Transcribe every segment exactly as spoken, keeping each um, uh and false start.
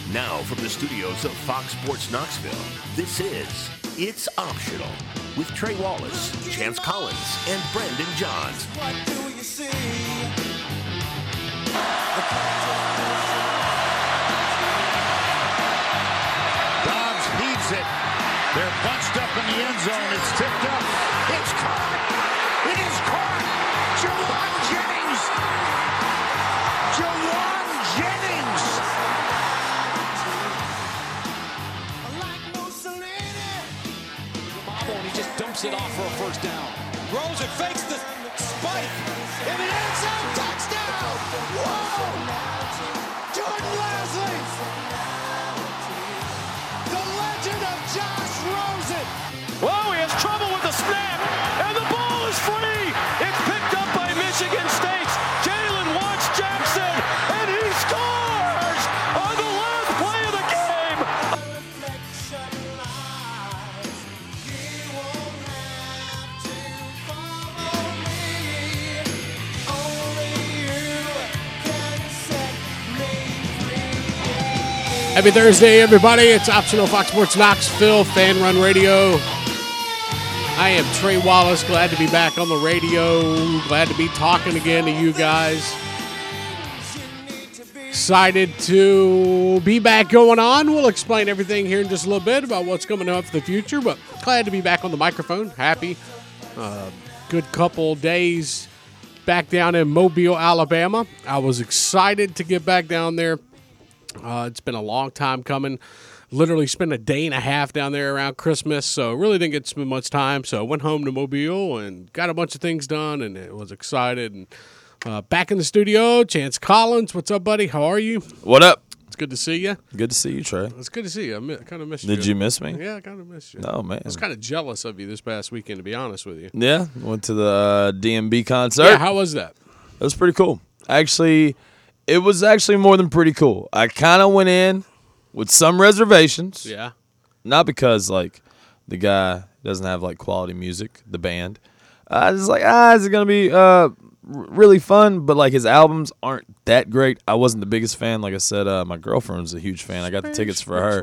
Now from the studios of Fox Sports Knoxville, this is It's Optional with Trey Wallace, Chance Collins, and Brandon Johns. What do you see? Dobbs heaves it. They're bunched up in the end zone. It's tipped up. It's caught. It is caught. Jawan Jennings. Jawan Jennings. Like Mussolini. Bobble, and he just dumps it off for a first down. Rosen fakes the spike. In the end zone, touchdown! Whoa! Jordan Leslie! The legend of Josh Rosen! Whoa, he has trouble with the snap, and the ball is free! It's picked up by Michigan State's Jalen Watts Jackson, and he scores on the last play of the game! Reflection lies. You won't have to follow me. Only you can set me free. Happy Thursday, everybody. It's Optional Fox Sports Knoxville Fan Run Radio. I am Trey Wallace. Glad to be back on the radio. Glad to be talking again to you guys. Excited to be back going on. We'll explain everything here in just a little bit about what's coming up for the future, but glad to be back on the microphone. Happy. Uh, good couple days back down in Mobile, Alabama. I was excited to get back down there. Uh, it's been a long time coming. Literally spent a day and a half down there around Christmas, so really didn't get to spend much time. So I went home to Mobile and got a bunch of things done, and it was excited. And uh, back in the studio, Chance Collins. What's up, buddy? How are you? What up? It's good to see you. Good to see you, Trey. It's good to see you. I, mi- I kind of missed you. Did you miss me? Yeah, I kind of missed you. No, man. I was kind of jealous of you this past weekend, to be honest with you. Yeah, went to the uh, D M B concert. Yeah, how was that? It was pretty cool. Actually, it was actually more than pretty cool. I kind of went in with some reservations. Yeah. Not because, like, the guy doesn't have, like, quality music, the band. I was like, ah, is it going to be uh, r- really fun? But, like, his albums aren't that great. I wasn't the biggest fan. Like I said, uh, my girlfriend's a huge fan. I got the tickets for her.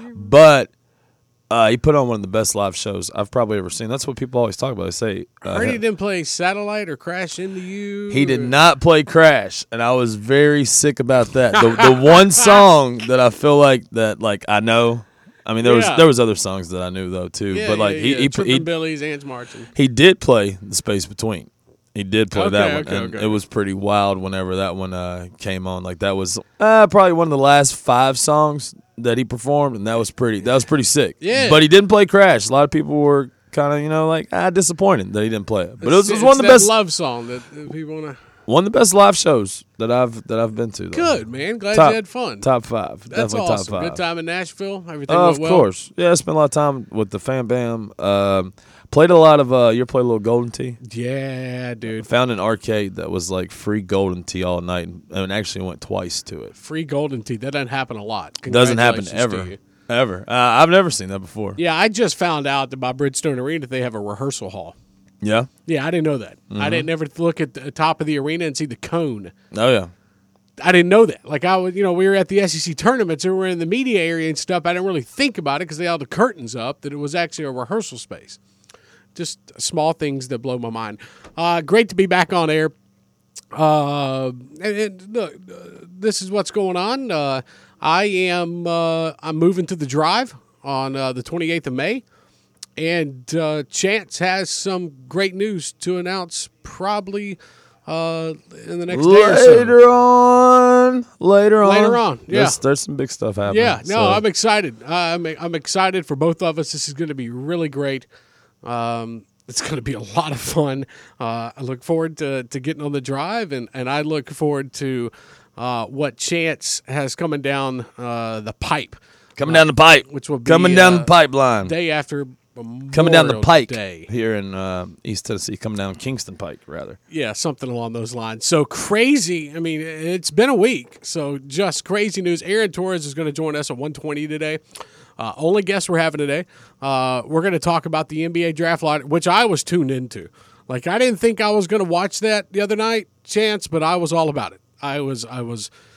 But uh, he put on one of the best live shows I've probably ever seen. That's what people always talk about. They say, uh, I heard he didn't play Satellite or Crash Into You. he did or- not play Crash, and I was very sick about that. The, the one song that I feel like that, like, I know. I mean, there Yeah. was there was other songs that I knew though too, Yeah, but like yeah, he yeah. he, Trippin' he Billy's, Ants Marching. he did play The Space Between. He did play Okay, that one, okay, and okay. it was pretty wild whenever that one uh, came on. Like that was uh, probably one of the last five songs that he performed, and that was pretty that was pretty sick. Yeah. But he didn't play Crash. A lot of people were kind of you know like ah disappointed that he didn't play it. But it was, it was It's one of the that best love song that, that people want to. one of the best live shows that I've that I've been to. Though. Good, man. Glad Top- you had fun. Top five, That's definitely awesome. top five. Good time in Nashville. Everything Uh, went of well. course, yeah. I spent a lot of time with the Fam Bam. Um, played a lot of. Uh, you ever played a little Golden Tee? Yeah, dude. Found an arcade that was like free Golden Tee all night, and actually went twice to it. Free Golden Tee. That doesn't happen a lot. Doesn't happen Congratulations to ever, you. ever. Uh, I've never seen that before. Yeah, I just found out that by Bridgestone Arena they have a rehearsal hall. Yeah. Yeah, I didn't know that. I didn't ever look at the top of the arena and see the cone. Oh yeah. I didn't know that. Like I was, you know, we were at the S E C tournaments and we were in the media area and stuff. I didn't really think about it because they had the curtains up. That it was actually a rehearsal space. Just small things that blow my mind. Uh, great to be back on air. Uh, and, and look, uh, this is what's going on. Uh, I am uh, I'm moving to the Drive on uh, the twenty-eighth of May, and uh, Chance has some great news to announce probably uh, in the next day or so. Later on, later on, Later on, yeah. There's, there's some big stuff happening. Yeah, no, so. I'm excited. Uh, I'm I'm excited for both of us. This is going to be really great. Um, it's going to be a lot of fun. Uh, I look forward to, to getting on the drive, and, and I look forward to uh, what Chance has coming down uh, the pipe. coming down the pipe, which will be, coming down uh, the pipeline, Day after Memorial coming down the pike Day. here in uh, East Tennessee, coming down Kingston Pike rather. Yeah, something along those lines. So crazy. I mean, it's been a week. So just crazy news. Aaron Torres is going to join us at one twenty today. Uh, only guest we're having today. Uh, we're going to talk about the N B A draft lottery, which I was tuned into. Like, I didn't think I was going to watch that the other night, Chance, but I was all about it. I was, I was,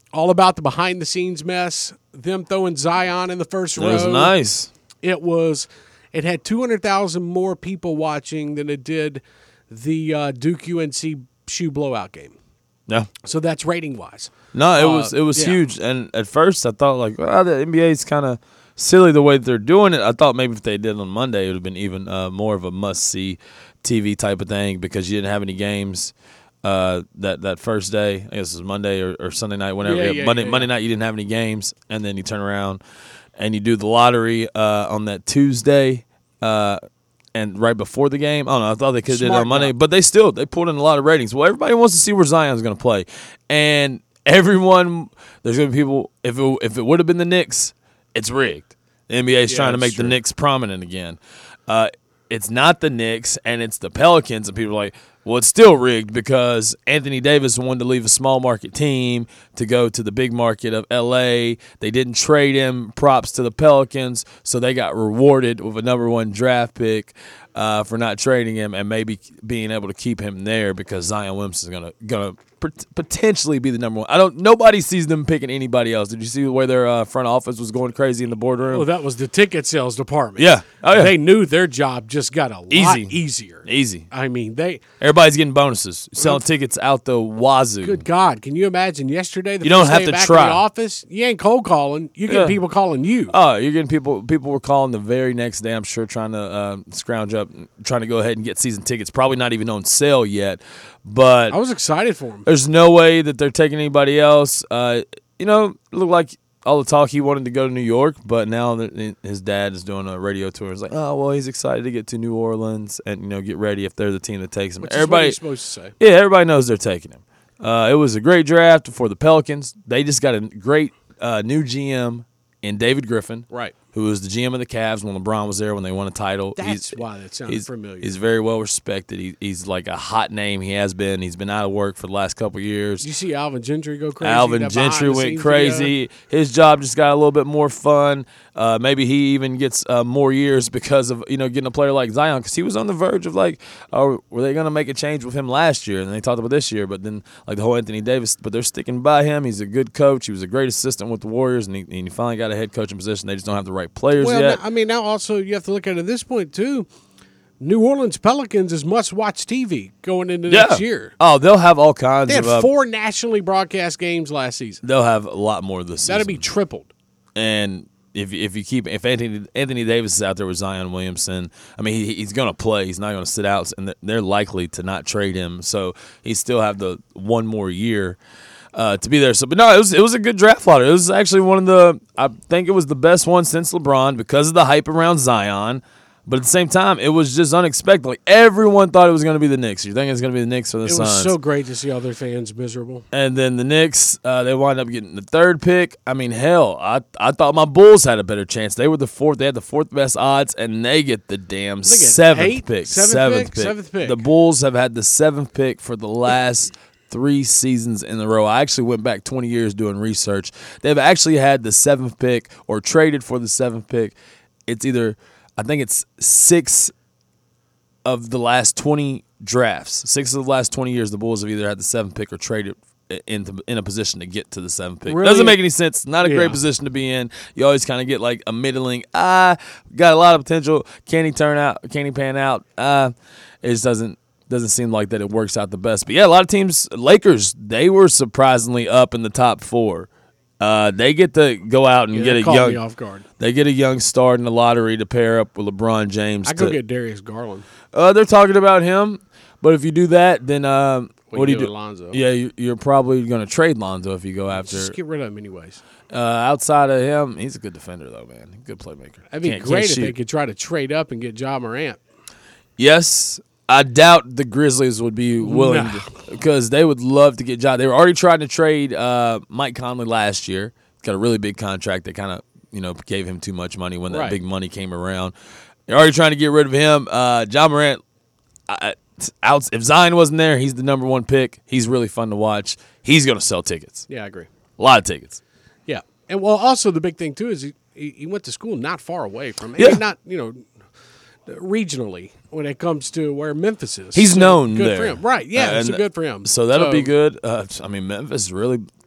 all about the behind the scenes mess. Them throwing Zion in the first It row. was nice. It was. It had two hundred thousand more people watching than it did the uh, Duke U N C shoe blowout game. Yeah. So that's rating wise. No, it Uh, was it was yeah. huge. And at first, I thought like, well, the N B A is kind of silly the way that they're doing it. I thought maybe if they did it on Monday, it would have been even uh, more of a must see T V type of thing because you didn't have any games uh, that that first day. I guess it was Monday or, or Sunday night, whenever. Yeah, Yeah, yeah, Monday yeah, Monday yeah. night you didn't have any games, and then you turn around and you do the lottery uh, on that Tuesday. Uh, and right before the game, I don't know. I thought they could have did it Smart on Monday, job. but they still they pulled in a lot of ratings. Well, everybody wants to see where Zion's going to play, and everyone there's going to be people. If it, if it would have been the Knicks, it's rigged. The N B A is Yeah, trying to that's make the true. Knicks prominent again. Uh, it's not the Knicks, and it's the Pelicans, and people are like, well, it's still rigged because Anthony Davis wanted to leave a small market team to go to the big market of L A. They didn't trade him. Props to the Pelicans, so they got rewarded with a number one draft pick uh, for not trading him and maybe being able to keep him there because Zion Williamson is gonna gonna pot- potentially be the number one. I don't. Nobody sees them picking anybody else. Did you see where their uh, front office was going crazy in the boardroom? Well, that was the ticket sales department. Yeah. Oh, yeah. They knew their job just got a lot Easy. easier. Easy. I mean, they. Everybody's getting bonuses, selling tickets out the wazoo. Good God, can you imagine yesterday? The You don't first have day to back try. in the office. You ain't cold calling. You get Yeah. people calling you. Oh, you're getting people. People were calling the very next day. I'm sure trying to uh, scrounge up, trying to go ahead and get season tickets. Probably not even on sale yet, but I was excited for him. there's no way that they're taking anybody else. Uh, you know, it looked like all the talk he wanted to go to New York, but now that his dad is doing a radio tour. It's like, oh well, he's excited to get to New Orleans and you know get ready if they're the team that takes him. Which is what Everybody, he's supposed to say. yeah, everybody knows they're taking him. Uh, it was a great draft for the Pelicans. They just got a great uh, new G M in David Griffin, Right. who was the G M of the Cavs when LeBron was there when they won a title. That's why that sounded he's, familiar. He's very well respected. He, he's like a hot name. He has been. He's been out of work for the last couple of years. Did you see Alvin Gentry go crazy? Alvin That Gentry went behind-the-scenes crazy. video? His job just got a little bit more fun. Uh, maybe he even gets uh, more years because of you know getting a player like Zion because he was on the verge of like, oh, were they going to make a change with him last year? And they talked about this year, but then like the whole Anthony Davis. But they're sticking by him. He's a good coach. He was a great assistant with the Warriors, and he, and he finally got a head coaching position. They just don't have the right players Well, yet. now- I mean, now also you have to look at it at this point too. New Orleans Pelicans is must-watch T V going into yeah. next year. Oh, they'll have all kinds They had of. Uh, four nationally broadcast games last season. they'll have a lot more this season. That'll be tripled. And if if you keep if Anthony Anthony Davis is out there with Zion Williamson, I mean he, he's going to play. He's not going to sit out, and they're likely to not trade him. So he still have the one more year uh, to be there. So, but no, it was it was a good draft lottery. It was actually one of the I think it was the best one since LeBron because of the hype around Zion. But at the same time, it was just unexpected. Like everyone thought it was going to be the Knicks. You think it's going to be the Knicks or the It Suns? was so great to see other fans miserable. And then the Knicks, uh, they wound up getting the third pick. I mean, hell, I I thought my Bulls had a better chance. They were the fourth. They had the fourth best odds, and they get the damn get seventh eight? pick. Seventh pick? Seventh pick. The Bulls have had the seventh pick for the last three seasons in a row. I actually went back twenty years doing research. They've actually had the seventh pick or traded for the seventh pick. It's either, I think it's six of the last twenty drafts, six of the last twenty years, the Bulls have either had the seventh pick or traded into in a position to get to the seventh pick. Really? Doesn't make any sense. Not a Yeah. great position to be in. You always kind of get like a middling. Ah, got a lot of potential. Can he turn out? Can he pan out? Uh, it just doesn't doesn't seem like that it works out the best. But yeah, a lot of teams, Lakers, they were surprisingly up in the top four. Uh, they get to go out and Yeah, get that a caught me young. off guard. They get a young star in the lottery to pair up with LeBron James. I go to- get Darius Garland. uh, they're talking about him, but if you do that, then um, What what do you you do do? with Lonzo? Yeah, you, you're probably going to trade Lonzo if you go after. Just get rid of him anyways. Uh, outside of him, he's a good defender though, man. Good playmaker. That'd be Can't- great can't if they shoot. could try to trade up and get Ja Morant. Yes, I doubt the Grizzlies would be willing No. to, because they would love to get Ja. They were already trying to trade uh, Mike Conley last year. Got a really big contract that kind of you know gave him too much money when that Right. big money came around. They're already trying to get rid of him. Uh, Ja Morant. I, out, if Zion wasn't there, he's the number one pick. He's really fun to watch. He's going to sell tickets. Yeah, I agree. A lot of tickets. Yeah, and well, also the big thing too is he, he he went to school not far away from. I Yeah. mean, not you know regionally when it comes to where Memphis is. He's So known good there. for him, right? Yeah, Uh, so and good for him. So that'll be good. Uh, I mean, Memphis really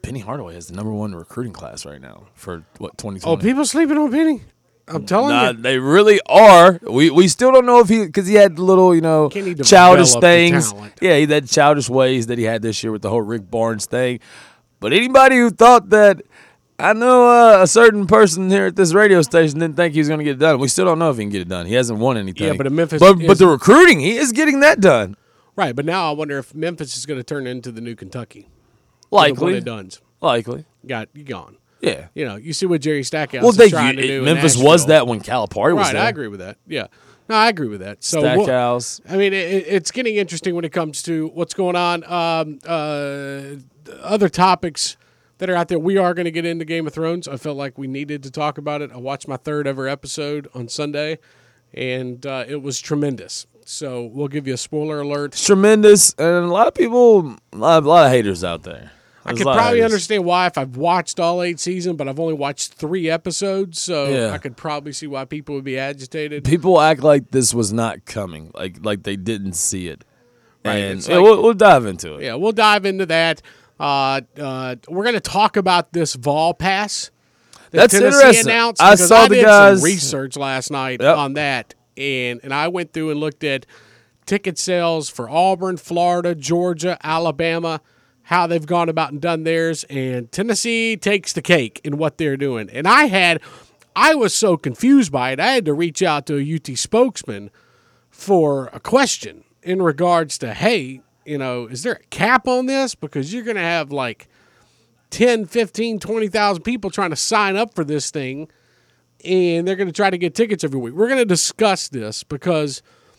Penny Hardaway has the number one recruiting class right now for what twenty Oh, twenty. people sleeping on Penny? I'm telling Nah, you. they really are. We we still don't know if he because he had little you know Can he childish develop the things. talent? Yeah, he had childish ways that he had this year with the whole Rick Barnes thing. But anybody who thought that, I know uh, a certain person here at this radio station didn't think he was going to get it done. We still don't know if he can get it done. He hasn't won anything. Yeah, but in Memphis but, but is- the recruiting, he is getting that done. Right, but now I wonder if Memphis is going to turn into the new Kentucky. The one Likely, it done's. likely. Got you gone. Yeah. You know, you see what Jerry Stackhouse Well, is they trying to it- do. in Memphis was Nashville. that when Calipari was Right, there. I agree with that. Yeah. No, I agree with that. So we'll- Stackhouse. I mean, it, it's getting interesting when it comes to what's going on. Um, uh, other topics that are out there. We are going to get into Game of Thrones. I felt like we needed to talk about it. I watched my third ever episode on Sunday, and uh, it was tremendous. So we'll give you a spoiler alert. It's tremendous, and a lot of people, a lot, a lot of haters out there. I There's could a lot of probably haters. understand why if I've watched all eight seasons, but I've only watched three episodes, so Yeah. I could probably see why people would be agitated. People act like this was not coming, like like they didn't see it. Right, And it's yeah, like- we'll, we'll dive into it. Yeah, we'll dive into that. Uh, uh, we're going to talk about this Vol Pass that That's Tennessee interesting. announced. I because saw I the did guys- some research last night Yep. on that, and and I went through and looked at ticket sales for Auburn, Florida, Georgia, Alabama, how they've gone about and done theirs, and Tennessee takes the cake in what they're doing. And I had, I was so confused by it, I had to reach out to a U T spokesman for a question in regards to, hey, you know, is there a cap on this? Because you're going to have like ten, fifteen, twenty thousand people trying to sign up for this thing, and they're going to try to get tickets every week. We're going to discuss this because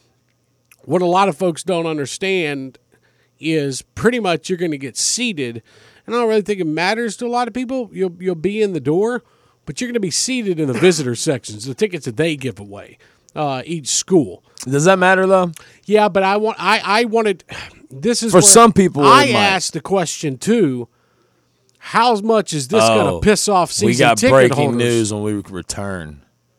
what a lot of folks don't understand is pretty much you're going to get seated. And I don't really think it matters to a lot of people. You'll you'll be in the door, but you're going to be seated in the visitor sections, the tickets that they give away, uh, each school. Does that matter though? Yeah, but I want I, I wanted this is For where some people, I it might. asked the question too. How much is this Oh, going to piss off season we got ticket breaking holders? news when we return.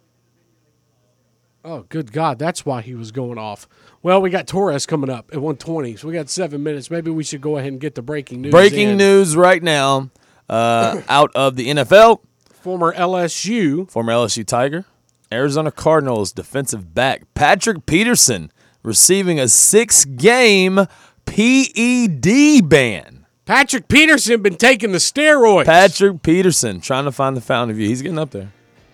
Oh, good God, that's why he was going off. Well, we got Torres coming up at one twenty, so we got seven minutes. Maybe we should go ahead and get the breaking news. Breaking in. news right now, uh, out of the N F L. Former L S U. Former L S U Tiger, Arizona Cardinals defensive back Patrick Peterson receiving a six-game P E D ban. Patrick Peterson been taking the steroids. Patrick Peterson trying to find the fountain of youth. He's getting up there.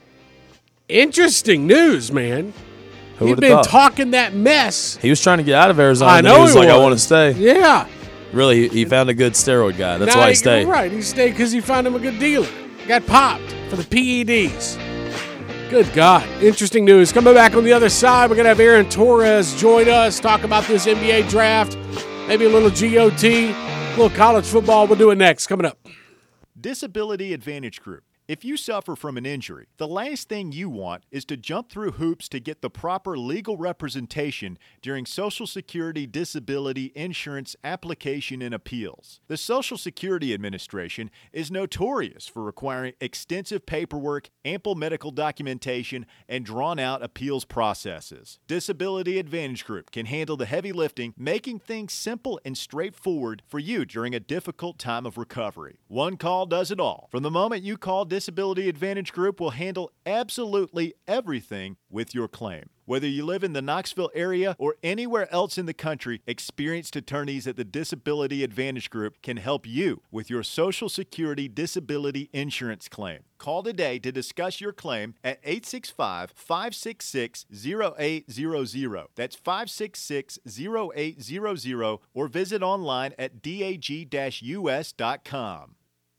Interesting news, man. Who He's would've been thought? talking that mess. He was trying to get out of Arizona. I and know he was he like, I was. want to stay. Yeah. Really, he, he found a good steroid guy. That's Now why he stayed. Right, he stayed because he found him a good dealer. Got popped for the P E Ds. Good God. Interesting news. Coming back on the other side, we're going to have Aaron Torres join us, talk about this N B A draft, maybe a little G O T, a little college football. We'll do it next. Coming up. Disability Advantage Group. If you suffer from an injury, the last thing you want is to jump through hoops to get the proper legal representation during Social Security disability insurance application and appeals. The Social Security Administration is notorious for requiring extensive paperwork, ample medical documentation, and drawn-out appeals processes. Disability Advantage Group can handle the heavy lifting, making things simple and straightforward for you during a difficult time of recovery. One call does it all. From the moment you call Disability Advantage Group will handle absolutely everything with your claim. Whether you live in the Knoxville area or anywhere else in the country, experienced attorneys at the Disability Advantage Group can help you with your Social Security disability insurance claim. Call today to discuss your claim at eight six five, five six six, zero eight zero zero. That's five six six, zero eight zero zero, or visit online at D A G U S dot com.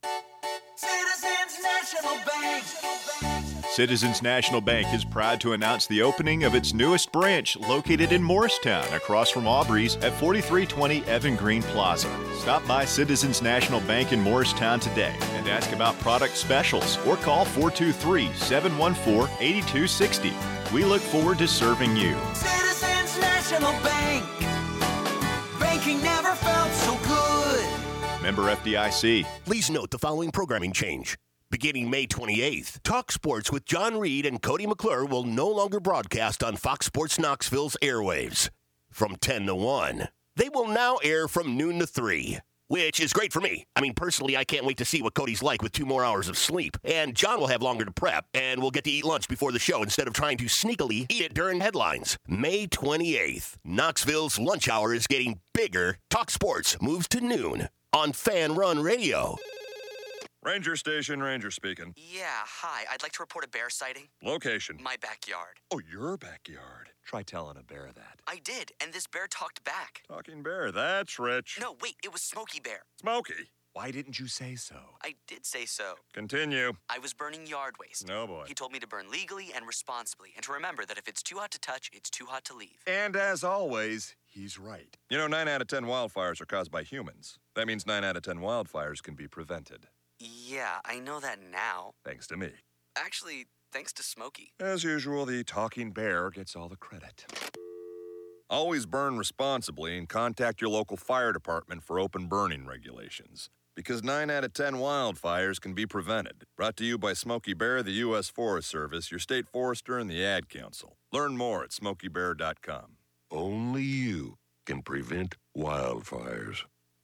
Citizens National Bank. Citizens National Bank is proud to announce the opening of its newest branch located in Morristown across from Aubrey's at forty-three twenty Evan Green Plaza. Stop by Citizens National Bank in Morristown today and ask about product specials or call four two three, seven one four, eight two six zero. We look forward to serving you. Citizens National Bank. Banking never felt so good. Member F D I C. Please note the following programming change. Beginning May twenty-eighth, Talk Sports with John Reed and Cody McClure will no longer broadcast on Fox Sports Knoxville's airwaves from ten to one. They will now air from noon to three. which is great for me. I mean, personally, I can't wait to see what Cody's like with two more hours of sleep. And John will have longer to prep, and we'll get to eat lunch before the show instead of trying to sneakily eat it during headlines. May twenty-eighth, Knoxville's lunch hour is getting bigger. Talk Sports moves to noon on Fan Run Radio. Ranger Station, Ranger speaking. Yeah, hi. I'd like to report a bear sighting. Location. My backyard. Oh, your backyard. Try telling a bear that. I did, and this bear talked back. Talking bear, that's rich. No, wait, it was Smokey Bear. Smokey, why didn't you say so? I did say so. Continue. I was burning yard waste. No, boy. He told me to burn legally and responsibly, and to remember that if it's too hot to touch, it's too hot to leave. And as always, he's right. You know, nine out of ten wildfires are caused by humans. That means nine out of ten wildfires can be prevented. Yeah, I know that now. Thanks to me. Actually, thanks to Smokey. As usual, the talking bear gets all the credit. Always burn responsibly and contact your local fire department for open burning regulations. Because nine out of ten wildfires can be prevented. Brought to you by Smokey Bear, the U S Forest Service, your state forester, and the Ad Council. Learn more at smokey bear dot com. Only you can prevent wildfires.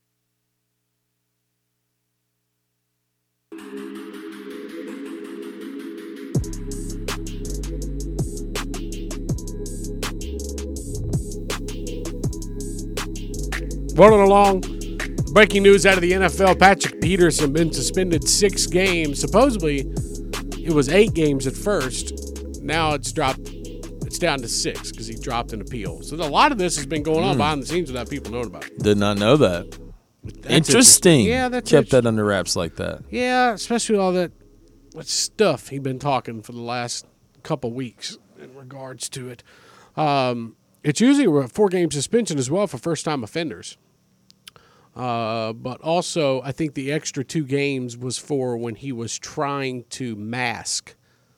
Rolling along, breaking news out of the N F L, Patrick Peterson been suspended six games. Supposedly, it was eight games at first. Now it's dropped, it's down to six because he dropped an appeal. So a lot of this has been going on Mm. behind the scenes without people knowing about it. Did not know that. That's Interesting. Yeah, that's Kept interesting. that under wraps like that. Yeah, especially all that what stuff he's been talking for the last couple weeks in regards to it. Um, it's usually a four-game suspension as well for first-time offenders. Uh, but also, I think the extra two games was for when he was trying to mask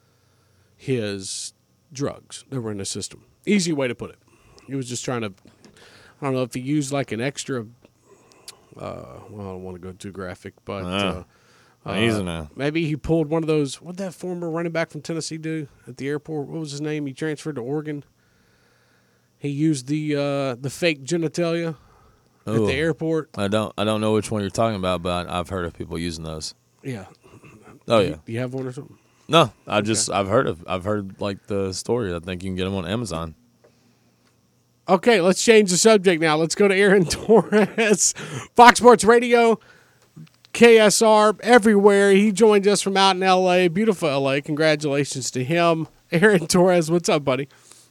his drugs that were in the system. Easy way to put it. He was just trying to, I don't know if he used like an extra, uh, well, I don't want to go too graphic, but uh, uh, easy now. Maybe he pulled one of those, what did that former running back from Tennessee do at the airport? What was his name? He transferred to Oregon. He used the uh, the fake genitalia. At Ooh. the airport. I don't I don't know which one you're talking about, but I've heard of people using those. Yeah. Oh do yeah. You, do you have one or something? No, I okay. just I've heard of I've heard like the story. I think you can get them on Amazon. Okay, let's change the subject now. Let's go to Aaron Torres, Fox Sports Radio, K S R, everywhere. He joined us from out in L A, beautiful L A. Congratulations to him, Aaron Torres. What's up, buddy?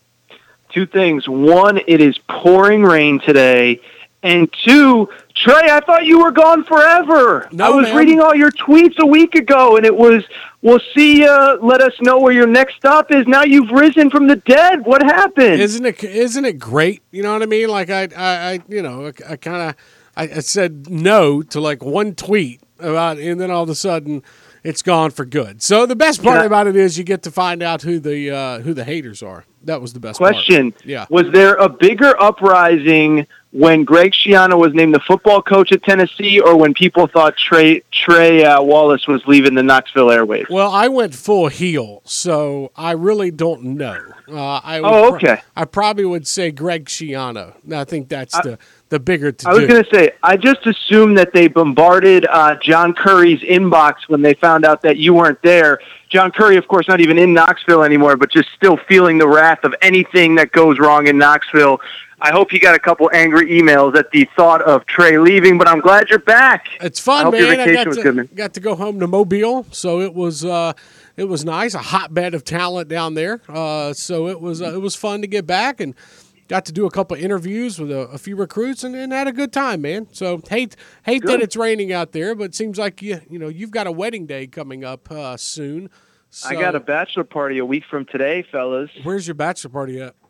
Two things. One, it is pouring rain today. And two, Trey, I thought you were gone forever. No, I was man. reading all your tweets a week ago, and it was, we'll see you, let us know where your next stop is. Now you've risen from the dead. What happened? Isn't it Isn't it great? You know what I mean? Like, I, I, I you know, I, I kind of, I, I said no to, like, one tweet about it, and then all of a sudden it's gone for good. So the best part I, about it is you get to find out who the uh, who the haters are. That was the best question. part. Yeah. Was there a bigger uprising when Greg Schiano was named the football coach at Tennessee, or when people thought Trey Trey uh, Wallace was leaving the Knoxville Airways? Well, I went full heel, so I really don't know. Uh, I would oh, okay. Pro- I probably would say Greg Schiano. I think that's I, the, the bigger to I do. was going to say, I just assumed that they bombarded uh, John Curry's inbox when they found out that you weren't there. John Curry, of course, not even in Knoxville anymore, but just still feeling the wrath of anything that goes wrong in Knoxville. I hope you got a couple angry emails at the thought of Trey leaving, but I'm glad you're back. It's fun, I hope man. Your vacation I got was to, good, man. got to go home to Mobile, so it was uh, it was nice. A hotbed of talent down there, uh, so it was uh, it was fun to get back and got to do a couple interviews with a, a few recruits and, and had a good time, man. So hate hate good. that it's raining out there, but it seems like you you know you've got a wedding day coming up uh, soon. So, I got a bachelor party a week from today, fellas. Where's your bachelor party at?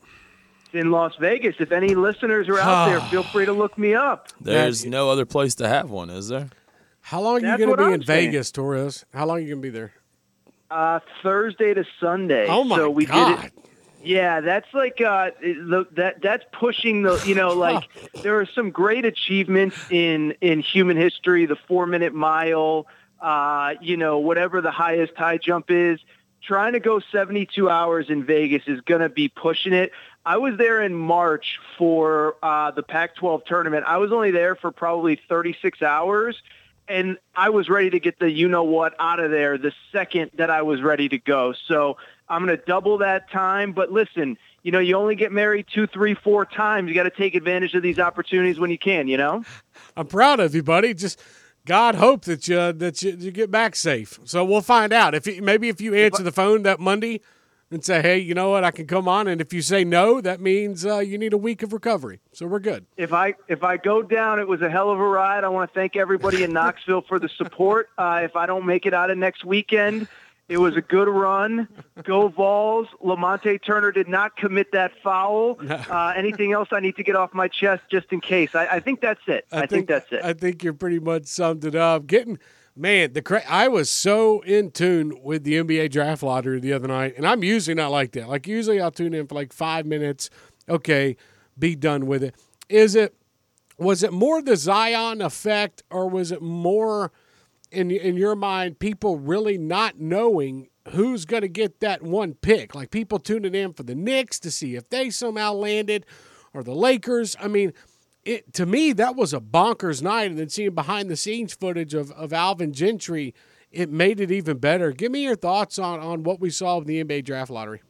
In Las Vegas. If any listeners are out there, feel free to look me up. There's no other place to have one, is there? How long are you That's going to what be I'm in saying. Vegas, Torres? How long are you going to be there? Uh, Thursday to Sunday. Oh, my so we God. Did it. Yeah, that's like uh, the, that. That's pushing the. You know, like there are some great achievements in in human history. The four minute mile. Uh, you know, whatever the highest high jump is. Trying to go seventy-two hours in Vegas is going to be pushing it. I was there in March for uh, the Pac twelve tournament. I was only there for probably thirty-six hours, and I was ready to get the you-know-what out of there the second that I was ready to go. So I'm going to double that time. But listen, you know, you only get married two, three, four times. You got to take advantage of these opportunities when you can, you know? I'm proud of you, buddy. Just God hope that you that you, you get back safe. So we'll find out. If you, maybe if you answer the phone that Monday and say, hey, you know what, I can come on. And if you say no, that means uh, you need a week of recovery. So we're good. If I if I go down, it was a hell of a ride. I want to thank everybody in Knoxville for the support. Uh, if I don't make it out of next weekend, it was a good run. Go Vols. Lamonte Turner did not commit that foul. Uh, anything else I need to get off my chest just in case? I, I think that's it. I, I think, think that's it. I think you're pretty much summed it up. Getting Man, the cra- I was so in tune with the N B A draft lottery the other night, and I'm usually not like that. Like, usually I'll tune in for like five minutes. Okay, be done with it. Is it, was it more the Zion effect, or was it more, in in your mind, people really not knowing who's going to get that one pick? Like, people tuning in for the Knicks to see if they somehow landed, or the Lakers. I mean, It, to me, that was a bonkers night, and then seeing behind-the-scenes footage of, of Alvin Gentry, it made it even better. Give me your thoughts on, on what we saw in the N B A draft lottery.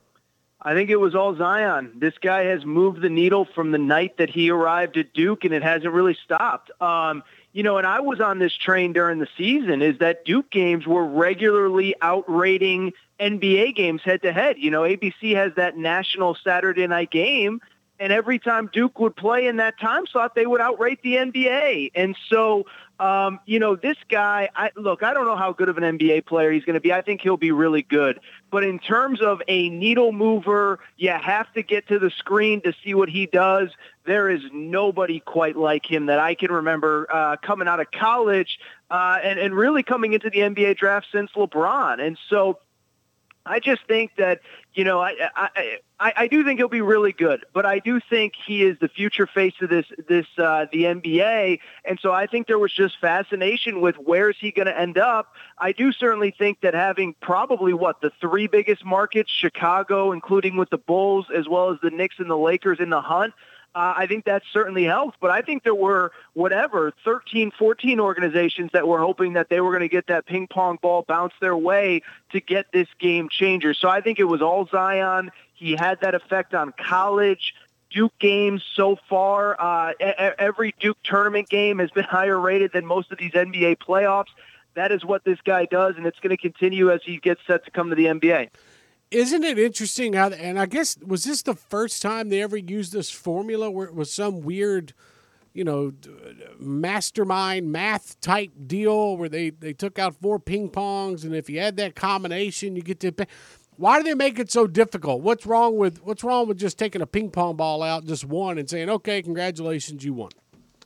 I think it was all Zion. This guy has moved the needle from the night that he arrived at Duke, and it hasn't really stopped. Um, you know, and I was on this train during the season, is that Duke games were regularly outrating N B A games head-to-head. You know, A B C has that national Saturday night game, and every time Duke would play in that time slot, they would outrate the N B A. And so, um, you know, this guy, I, look, I don't know how good of an N B A player he's going to be. I think he'll be really good. But in terms of a needle mover, you have to get to the screen to see what he does. There is nobody quite like him that I can remember uh, coming out of college uh, and, and really coming into the N B A draft since LeBron. And so I just think that, you know, I, I I I do think he'll be really good, but I do think he is the future face of this this uh, the N B A, and so I think there was just fascination with where is he going to end up. I do certainly think that having probably what the three biggest markets, Chicago, including with the Bulls, as well as the Knicks and the Lakers in the hunt. Uh, I think that certainly helped, but I think there were, whatever, thirteen, fourteen organizations that were hoping that they were going to get that ping pong ball bounce their way to get this game changer. So I think it was all Zion. He had that effect on college. Duke games so far, uh, every Duke tournament game has been higher rated than most of these N B A playoffs. That is what this guy does, and it's going to continue as he gets set to come to the N B A. Isn't it interesting how, and I guess, was this the first time they ever used this formula where it was some weird, you know, mastermind math type deal where they, they took out four ping pongs, and if you had that combination, you get to pay. Why do they make it so difficult? What's wrong with what's wrong with just taking a ping pong ball out, just one, and saying, okay, congratulations, you won?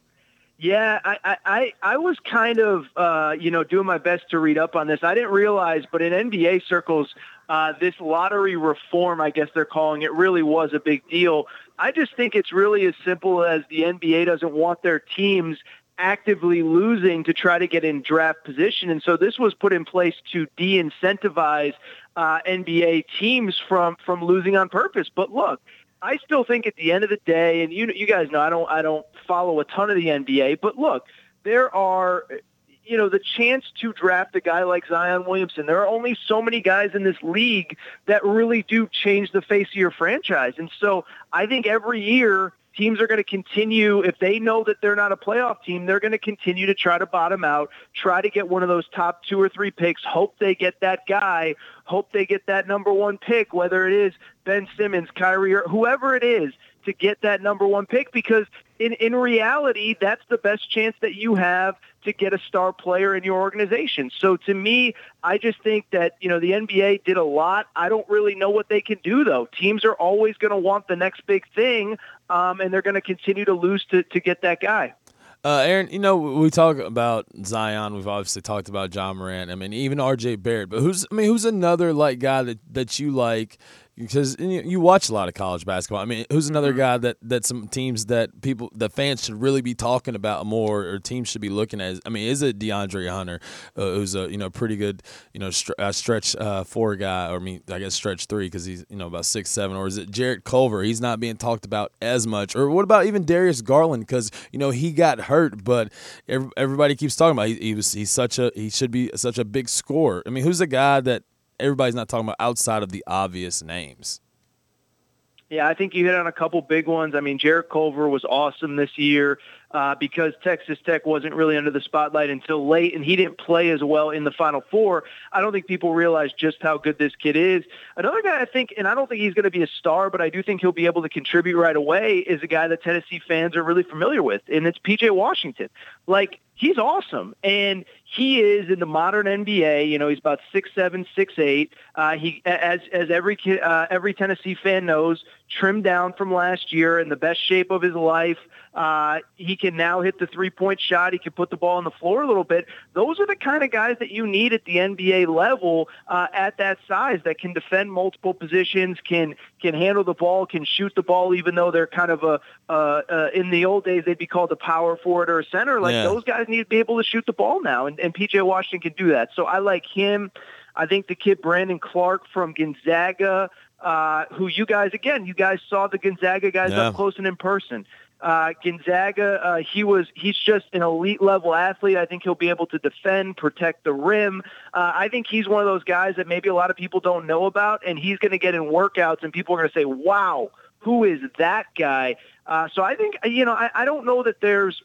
Yeah, I, I, I was kind of, uh, you know, doing my best to read up on this. I didn't realize, but in N B A circles, uh, this lottery reform, I guess they're calling it, really was a big deal. I just think it's really as simple as the N B A doesn't want their teams actively losing to try to get in draft position. And so this was put in place to de-incentivize uh, N B A teams from, from losing on purpose. But look, I still think at the end of the day, and you you guys know I don't I don't follow a ton of the N B A, but look, there are, you know, the chance to draft a guy like Zion Williamson. There are only so many guys in this league that really do change the face of your franchise. And so I think every year teams are going to continue, if they know that they're not a playoff team, they're going to continue to try to bottom out, try to get one of those top two or three picks, hope they get that guy, hope they get that number one pick, whether it is Ben Simmons, Kyrie, or whoever it is, to get that number one pick, because in, in reality, that's the best chance that you have to get a star player in your organization. So to me, I just think that, you know, the N B A did a lot. I don't really know what they can do, though. Teams are always going to want the next big thing, um, and they're going to continue to lose to, to get that guy. Uh, Aaron, you know, we talk about Zion. We've obviously talked about John Morant. I mean, even R J Barrett. But who's, I mean, who's another like guy that, that you like? because you, you watch a lot of college basketball. I mean, who's another Mm-hmm. guy that, that some teams that people, the fans should really be talking about more, or teams should be looking at? I mean, is it DeAndre Hunter, uh, who's a you know pretty good you know str- uh, stretch uh, four guy, or I mean, I guess stretch three because he's you know about six seven, or is it Jarrett Culver? He's not being talked about as much. Or what about even Darius Garland? Because you know he got hurt, but every, everybody keeps talking about he, he was he's such a he should be such a big scorer. I mean, who's a guy that everybody's not talking about outside of the obvious names? Yeah, I think you hit on a couple big ones. I mean, Jarrett Culver was awesome this year uh, because Texas Tech wasn't really under the spotlight until late, and he didn't play as well in the Final Four. I don't think people realize just how good this kid is. Another guy I think, and I don't think he's going to be a star, but I do think he'll be able to contribute right away, is a guy that Tennessee fans are really familiar with, and it's P J Washington. Like, he's awesome, and he is in the modern N B A. You know, he's about six seven, six eight. Uh, he, as as every kid, uh, every Tennessee fan knows, trimmed down from last year, in the best shape of his life. Uh, he can now hit the three-point shot. He can put the ball on the floor a little bit. Those are the kind of guys that you need at the N B A level uh, at that size, that can defend multiple positions, can can handle the ball, can shoot the ball, even though they're kind of a uh, uh, in the old days they'd be called a power forward or a center. Like, Yeah. those guys need to be able to shoot the ball now, and, and P J Washington can do that. So I like him. I think the kid Brandon Clark from Gonzaga, uh, who you guys, again, you guys saw the Gonzaga guys Yeah. up close and in person. Uh, Gonzaga, uh, he was, he's just an elite level athlete. I think he'll be able to defend, protect the rim. Uh, I think he's one of those guys that maybe a lot of people don't know about, and he's going to get in workouts and people are going to say, wow, who is that guy? Uh, so I think, you know, I, I don't know that there's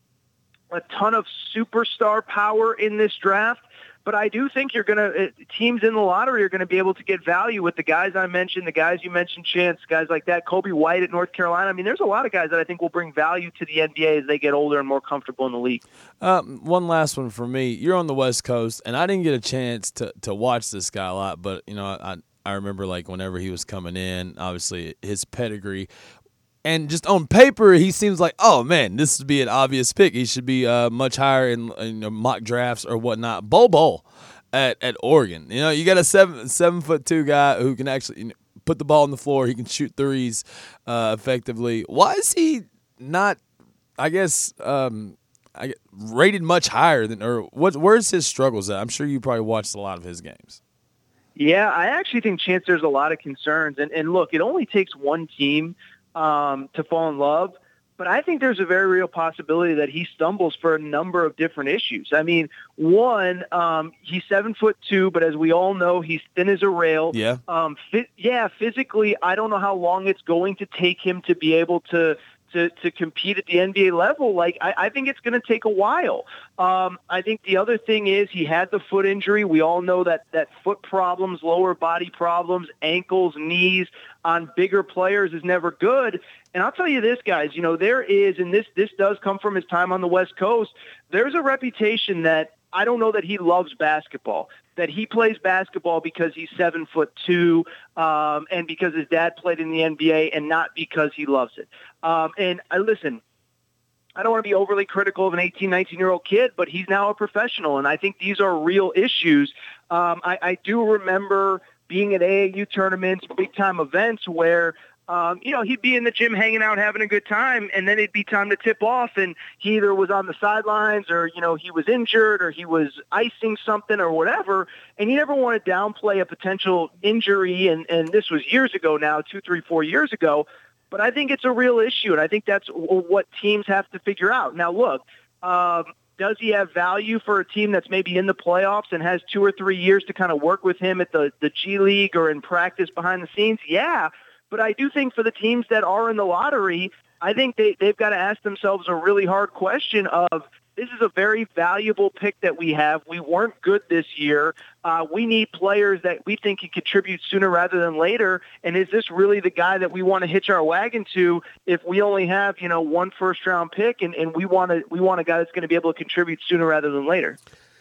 a ton of superstar power in this draft, but I do think you're going to, teams in the lottery are going to be able to get value with the guys I mentioned, the guys you mentioned, Chance, guys like that, Kobe White at North Carolina. I mean, there's a lot of guys that I think will bring value to the N B A as they get older and more comfortable in the league. Um, one last one for me. You're on the West Coast, and I didn't get a chance to, to watch this guy a lot, but, you know, I, I remember, like, whenever he was coming in, obviously his pedigree. And just on paper, he seems like, oh, man, this would be an obvious pick. He should be uh, much higher in, in you know, mock drafts or whatnot. Bol Bol at, at Oregon. You know, you got a seven, seven foot two guy who can actually you know, put the ball on the floor. He can shoot threes uh, effectively. Why is he not, I guess, um, I, rated much higher than, or what? Where's his struggles at? I'm sure you probably watched a lot of his games. Yeah, I actually think, Chance, there's a lot of concerns. And, and look, it only takes one team um, to fall in love. But I think there's a very real possibility that he stumbles for a number of different issues. I mean, one, um, he's seven foot two, but as we all know, he's thin as a rail. Yeah. Um, fi- yeah, physically, I don't know how long it's going to take him to be able to to, to compete at the N B A level. Like, I, I think it's going to take a while. Um, I think the other thing is he had the foot injury. We all know that, that foot problems, lower body problems, ankles, knees on bigger players is never good. And I'll tell you this, guys, you know, there is, and this, this does come from his time on the West Coast, there's a reputation that I don't know that he loves basketball, that he plays basketball because he's seven foot two um, and because his dad played in the N B A and not because he loves it. Um, and I listen, I don't want to be overly critical of an eighteen, nineteen-year-old kid, but he's now a professional, and I think these are real issues. Um, I, I do remember being at A A U tournaments, big-time events where Um, you know, he'd be in the gym hanging out, having a good time, and then it'd be time to tip off, and he either was on the sidelines or, you know, he was injured or he was icing something or whatever, and you never want to downplay a potential injury, and, and this was years ago now, two, three, four years ago, but I think it's a real issue, and I think that's what teams have to figure out. Now, look, um, does he have value for a team that's maybe in the playoffs and has two or three years to kind of work with him at the, the G League or in practice behind the scenes? Yeah. But I do think for the teams that are in the lottery, I think they, they've got to ask themselves a really hard question of, this is a very valuable pick that we have. We weren't good this year. Uh, we need players that we think can contribute sooner rather than later. And is this really the guy that we want to hitch our wagon to if we only have, you know, one first-round pick and, and we want to we want a guy that's going to be able to contribute sooner rather than later?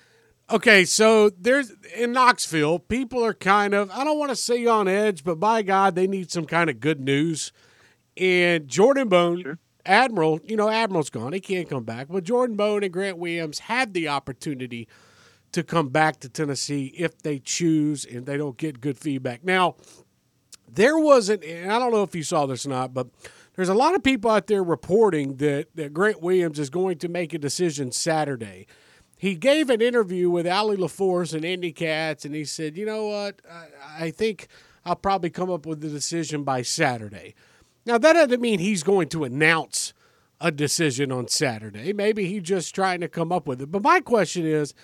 Okay, so there's in Knoxville, people are kind of, I don't want to say on edge, but by God, they need some kind of good news. And Jordan Bone, sure. Admiral, you know, Admiral's gone. He can't come back. But Jordan Bone and Grant Williams had the opportunity to come back to Tennessee if they choose and they don't get good feedback. Now, there wasn't, and I don't know if you saw this or not, but there's a lot of people out there reporting that, that Grant Williams is going to make a decision Saturday. He gave an interview with Allie LaForce and Andy Katz, and he said, you know what, I, I think I'll probably come up with a decision by Saturday. Now, that doesn't mean he's going to announce a decision on Saturday. Maybe he's just trying to come up with it. But my question is,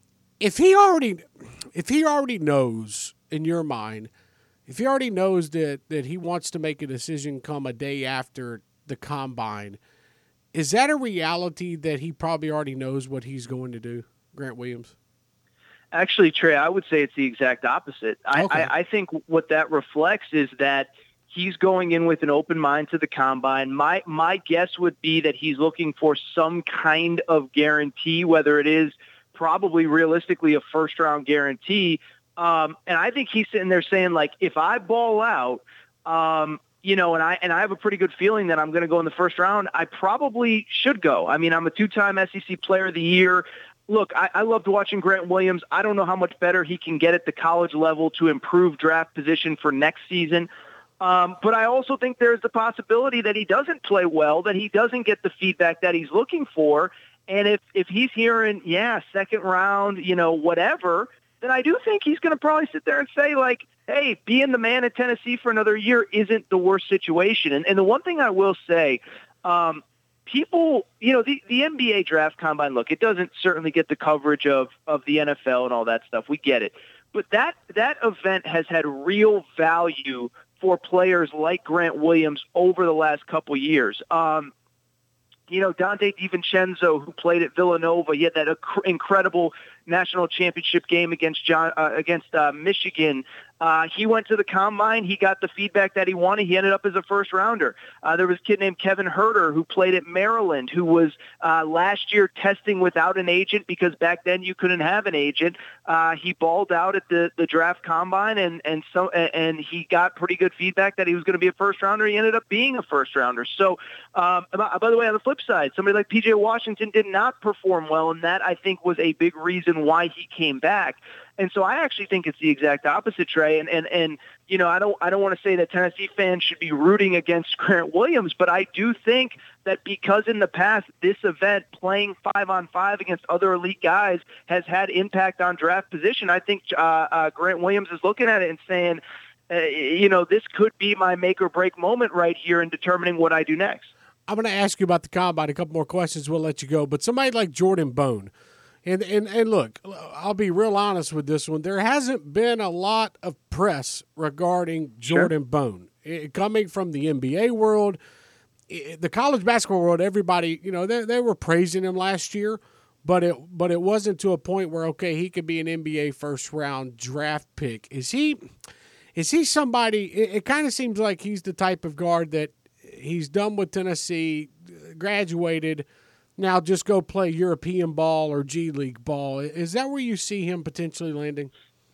if he already if he already knows in your mind, if he already knows that, that he wants to make a decision come a day after the combine, is that a reality that he probably already knows what he's going to do, Grant Williams? Actually, Trey, I would say it's the exact opposite. I, Okay. I, I think what that reflects is that he's going in with an open mind to the combine. My my guess would be that he's looking for some kind of guarantee, whether it is probably realistically a first-round guarantee. Um, and I think he's sitting there saying, like, if I ball out, um, you know, and I and I have a pretty good feeling that I'm going to go in the first round, I probably should go. I mean, I'm a two-time S E C Player of the Year. Look, I, I loved watching Grant Williams. I don't know how much better he can get at the college level to improve draft position for next season. Um, but I also think there's the possibility that he doesn't play well, that he doesn't get the feedback that he's looking for. And if, if he's hearing, yeah, second round, you know, whatever, then I do think he's going to probably sit there and say, like, hey, being the man at Tennessee for another year isn't the worst situation. And, and the one thing I will say, um, people, you know, the, the N B A draft combine, look, it doesn't certainly get the coverage of, of the N F L and all that stuff. We get it. But that, that event has had real value for players like Grant Williams over the last couple years. Um, you know, Dante DiVincenzo, who played at Villanova, he had that inc- incredible national championship game against John uh, against uh, Michigan. Uh, he went to the combine. He got the feedback that he wanted. He ended up as a first rounder. Uh, there was a kid named Kevin Herter who played at Maryland, who was uh, last year testing without an agent because back then you couldn't have an agent. Uh, he balled out at the, the draft combine, and and so and he got pretty good feedback that he was going to be a first rounder. He ended up being a first rounder. So, um, by, by the way, on the flip side, somebody like P J Washington did not perform well, and that I think was a big reason why he came back. And so I actually think it's the exact opposite, Trey. And and and you know, I don't I don't want to say that Tennessee fans should be rooting against Grant Williams, but I do think that because in the past this event, playing five on five against other elite guys, has had impact on draft position. I think uh, uh, Grant Williams is looking at it and saying, uh, you know, this could be my make or break moment right here in determining what I do next. I'm going to ask you about the combine. A couple more questions. We'll let you go. But somebody like Jordan Bone. And, and and look, I'll be real honest with this one. There hasn't been a lot of press regarding Jordan sure. Bone. It, coming from the N B A world, it, the college basketball world, everybody, you know, they, they were praising him last year, but it but it wasn't to a point where, okay, he could be an N B A first-round draft pick. Is he is he somebody, it, it kind of seems like he's the type of guard that he's done with Tennessee, graduated, now just go play European ball or G League ball. Is that where you see him potentially landing?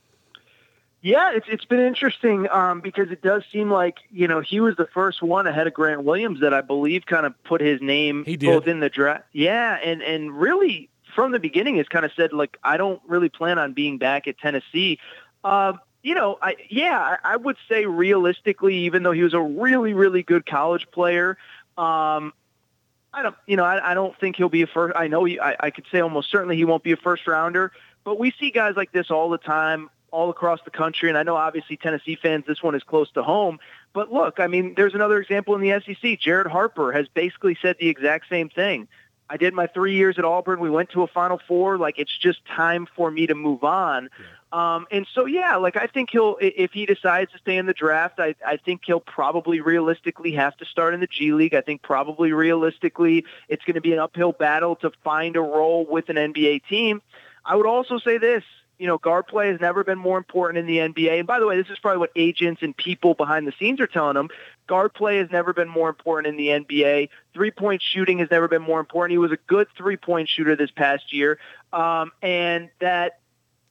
Yeah, it's it's been interesting um, because it does seem like, you know, he was the first one ahead of Grant Williams that I believe kind of put his name he did. both in the draft. Yeah, and, and really from the beginning has kind of said, like, I don't really plan on being back at Tennessee. Um, you know, I yeah, I, I would say realistically, even though he was a really, really good college player, um, I don't, you know, I, I don't think he'll be a first. I know he, I, I could say almost certainly he won't be a first rounder, but we see guys like this all the time, all across the country. And I know obviously Tennessee fans, this one is close to home, but look, I mean, there's another example in the S E C. Jared Harper has basically said the exact same thing. I did my three years at Auburn. We went to a Final Four. Like, it's just time for me to move on. Yeah. Um, and so, yeah, like, I think he'll, if he decides to stay in the draft, I, I think he'll probably realistically have to start in the G League. I think probably realistically it's going to be an uphill battle to find a role with an N B A team. I would also say this, you know, guard play has never been more important in the N B A. And by the way, this is probably what agents and people behind the scenes are telling them. Guard play has never been more important in the N B A. Three-point shooting has never been more important. He was a good three-point shooter this past year. Um, and that,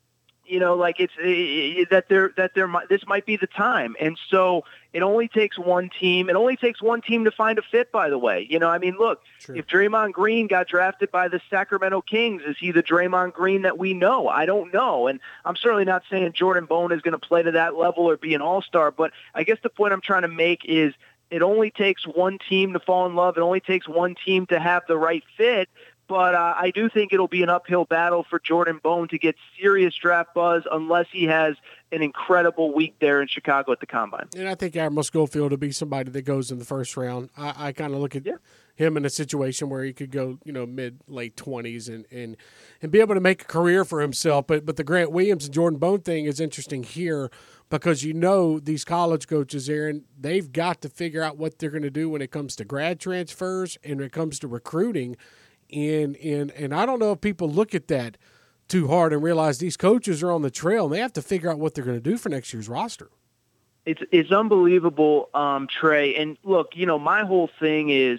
You know, like it's it, that there that there might, this might be the time, and so it only takes one team. It only takes one team to find a fit. By the way, you know, I mean, look, True. If Draymond Green got drafted by the Sacramento Kings, is he the Draymond Green that we know? I don't know, and I'm certainly not saying Jordan Bone is going to play to that level or be an all-star. But I guess the point I'm trying to make is it only takes one team to fall in love. It only takes one team to have the right fit. But uh, I do think it'll be an uphill battle for Jordan Bone to get serious draft buzz unless he has an incredible week there in Chicago at the Combine. And I think Admiral Schofield will be somebody that goes in the first round. I, I kind of look at yeah. him in a situation where he could go, you know, mid, late twenties and, and, and be able to make a career for himself. But but the Grant Williams and Jordan Bone thing is interesting here because, you know, these college coaches, Aaron, they've got to figure out what they're going to do when it comes to grad transfers and when it comes to recruiting. And, and and I don't know if people look at that too hard and realize these coaches are on the trail and they have to figure out what they're going to do for next year's roster. It's it's unbelievable, um, Trey. And look, you know, my whole thing is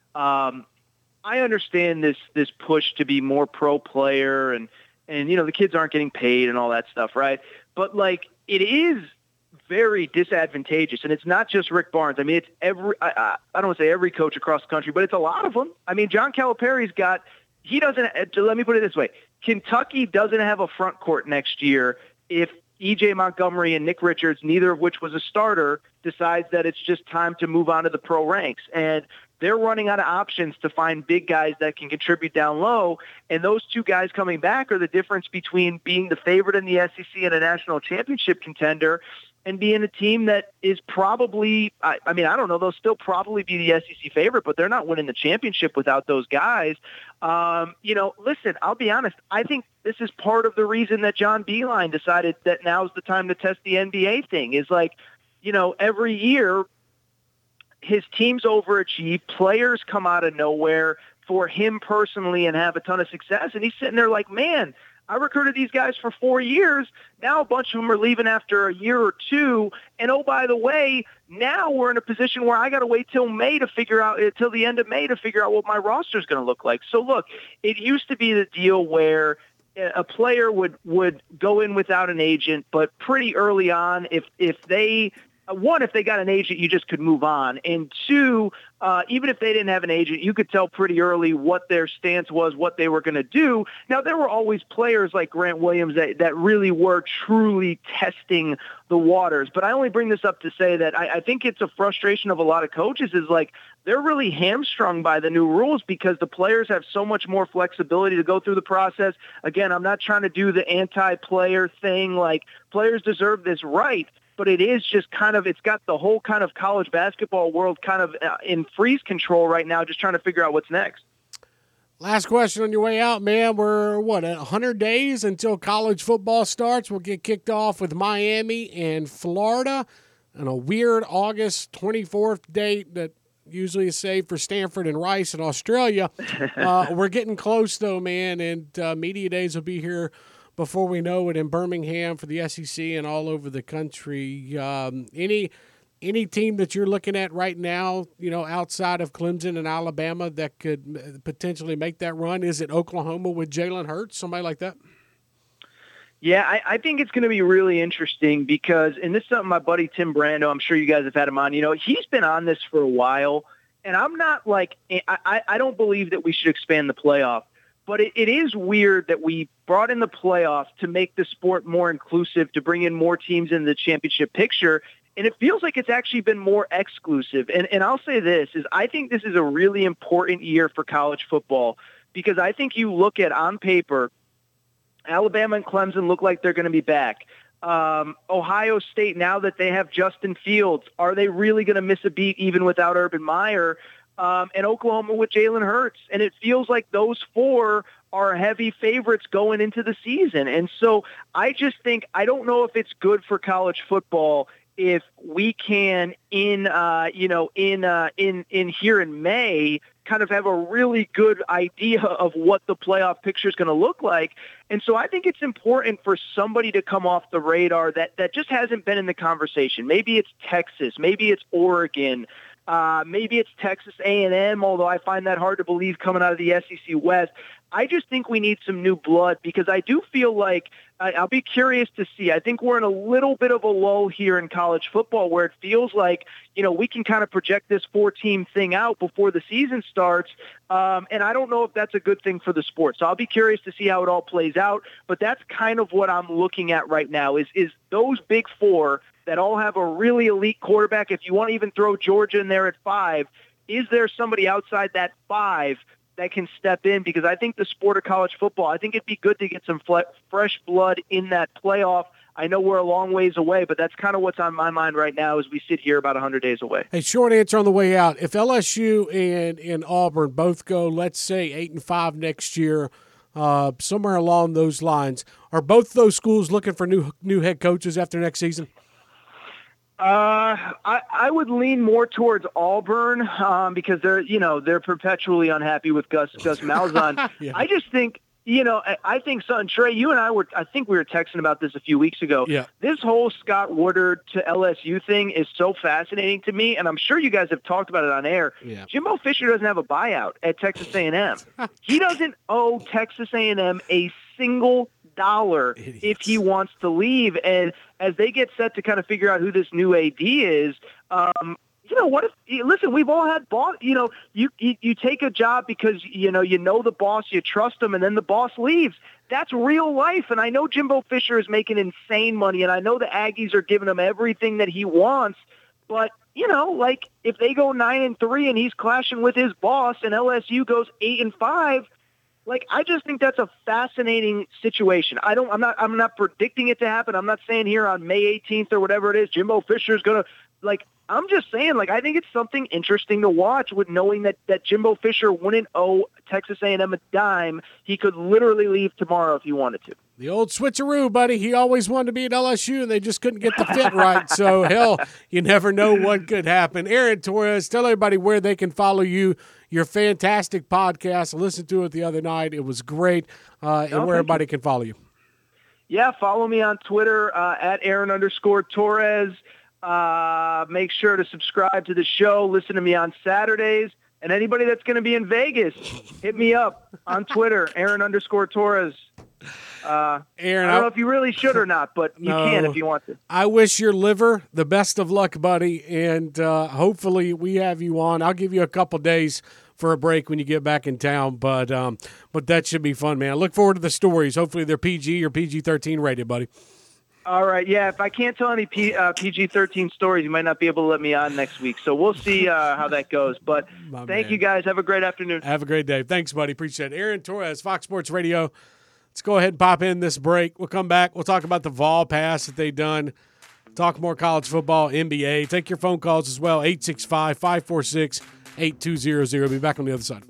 um, I understand this this push to be more pro player and, and, you know, the kids aren't getting paid and all that stuff, right? But, like, it is very disadvantageous, and it's not just Rick Barnes. I mean, it's every, I, I, I don't want to say every coach across the country, but it's a lot of them. I mean, John Calipari's got, he doesn't, let me put it this way, Kentucky doesn't have a front court next year if E J Montgomery and Nick Richards, neither of which was a starter, decides that it's just time to move on to the pro ranks. And they're running out of options to find big guys that can contribute down low. And those two guys coming back are the difference between being the favorite in the S E C and a national championship contender and being a team that is probably, I, I mean, I don't know, they'll still probably be the S E C favorite, but they're not winning the championship without those guys. Um, you know, listen, I'll be honest. I think this is part of the reason that John Beilein decided that now's the time to test the N B A thing is like, you know, every year his teams overachieve, players come out of nowhere for him personally and have a ton of success. And he's sitting there like, man, I recruited these guys for four years. Now a bunch of them are leaving after a year or two. And, oh, by the way, now we're in a position where I got to wait till May to figure out, till the end of May to figure out what my roster is going to look like. So, look, it used to be the deal where a player would, would go in without an agent, but pretty early on, if, if they – one, if they got an agent, you just could move on. And two, uh, even if they didn't have an agent, you could tell pretty early what their stance was, what they were going to do. Now, there were always players like Grant Williams that, that really were truly testing the waters. But I only bring this up to say that I, I think it's a frustration of a lot of coaches is like they're really hamstrung by the new rules because the players have so much more flexibility to go through the process. Again, I'm not trying to do the anti-player thing. Like, players deserve this right. But it is just kind of, it's got the whole kind of college basketball world kind of in freeze control right now, just trying to figure out what's next. Last question on your way out, man. We're, what, one hundred days until college football starts. We'll get kicked off with Miami and Florida on a weird August twenty-fourth date that usually is saved for Stanford and Rice in Australia. uh, we're getting close, though, man, and uh, media days will be here before we know it in Birmingham for the S E C and all over the country. Um, any any team that you're looking at right now, you know, outside of Clemson and Alabama that could potentially make that run? Is it Oklahoma with Jalen Hurts, somebody like that? Yeah, I, I think it's going to be really interesting because, and this is something my buddy Tim Brando, I'm sure you guys have had him on, you know, he's been on this for a while, and I'm not like, I, I don't believe that we should expand the playoff. But it, it is weird that we brought in the playoffs to make the sport more inclusive, to bring in more teams in the championship picture. And it feels like it's actually been more exclusive. And, and I'll say this, is I think this is a really important year for college football because I think you look at, on paper, Alabama and Clemson look like they're going to be back. Um, Ohio State, now that they have Justin Fields, are they really going to miss a beat even without Urban Meyer? Um, and Oklahoma with Jalen Hurts. And it feels like those four are heavy favorites going into the season. And so I just think, I don't know if it's good for college football if we can in, uh, you know, in, uh, in, in here in May kind of have a really good idea of what the playoff picture is going to look like. And so I think it's important for somebody to come off the radar that, that just hasn't been in the conversation. Maybe it's Texas, maybe it's Oregon, Uh, maybe it's Texas A and M, although I find that hard to believe coming out of the S E C West. I just think we need some new blood because I do feel like I, I'll be curious to see. I think we're in a little bit of a lull here in college football where it feels like, you know, we can kind of project this four-team thing out before the season starts, um, and I don't know if that's a good thing for the sport. So I'll be curious to see how it all plays out, but that's kind of what I'm looking at right now is is those big four that all have a really elite quarterback. If you want to even throw Georgia in there at five, is there somebody outside that five that can step in? Because I think the sport of college football, I think it'd be good to get some fle- fresh blood in that playoff. I know we're a long ways away, but that's kind of what's on my mind right now as we sit here about one hundred days away. Hey, short answer on the way out. If L S U and, and Auburn both go, let's say, eight and five next year, uh, somewhere along those lines, are both those schools looking for new new head coaches after next season? Uh, I, I would lean more towards Auburn um, because they're, you know, they're perpetually unhappy with Gus Gus Malzahn. Yeah. I just think, you know, I, I think, son, Trey, you and I were, I think we were texting about this a few weeks ago. Yeah. This whole Scott Woodard to L S U thing is so fascinating to me, and I'm sure you guys have talked about it on air. Yeah. Jimbo Fisher doesn't have a buyout at Texas A and M. He doesn't owe Texas A and M a single dollar Idiots. if he wants to leave. And as they get set to kind of figure out who this new A D is, um, you know, what if, listen, we've all had boss, you know, you, you, you take a job because, you know, you know the boss, you trust him, and then the boss leaves. That's real life. And I know Jimbo Fisher is making insane money, and I know the Aggies are giving him everything that he wants, but you know, like if they go nine and three and he's clashing with his boss and L S U goes eight and five, like, I just think that's a fascinating situation. I don't, I'm not, I'm not predicting it to happen. I'm not saying here on May eighteenth or whatever it is, Jimbo Fisher is going to, like, I'm just saying, like, I think it's something interesting to watch with knowing that, that Jimbo Fisher wouldn't owe Texas A and M a dime. He could literally leave tomorrow if he wanted to. The old switcheroo, buddy. He always wanted to be at L S U, and they just couldn't get the fit right. So, hell, you never know what could happen. Aaron Torres, tell everybody where they can follow you. Your fantastic podcast. I listened to it the other night. It was great. Uh, and Oh, where thank everybody you. can follow you. Yeah, follow me on Twitter uh, at Aaron underscore Torres. Uh, make sure to subscribe to the show. Listen to me on Saturdays. And anybody that's going to be in Vegas, hit me up on Twitter, Aaron underscore Torres. Uh, Aaron, I don't I- know if you really should or not, but you No. can if you want to. I wish your liver the best of luck, buddy, and uh, hopefully we have you on. I'll give you a couple days for a break when you get back in town, but um, but that should be fun, man. I look forward to the stories. Hopefully they're P G or P G thirteen rated, buddy. All right, yeah, if I can't tell any P, uh, P G thirteen stories, you might not be able to let me on next week. So we'll see uh, how that goes. But My thank man. you, guys. Have a great afternoon. Have a great day. Thanks, buddy. Appreciate it. Aaron Torres, Fox Sports Radio. Let's go ahead and pop in this break. We'll come back. We'll talk about the Vol Pass that they've done. Talk more college football, N B A. Take your phone calls as well, eight six five, five four six, eight two zero zero. Be back on the other side.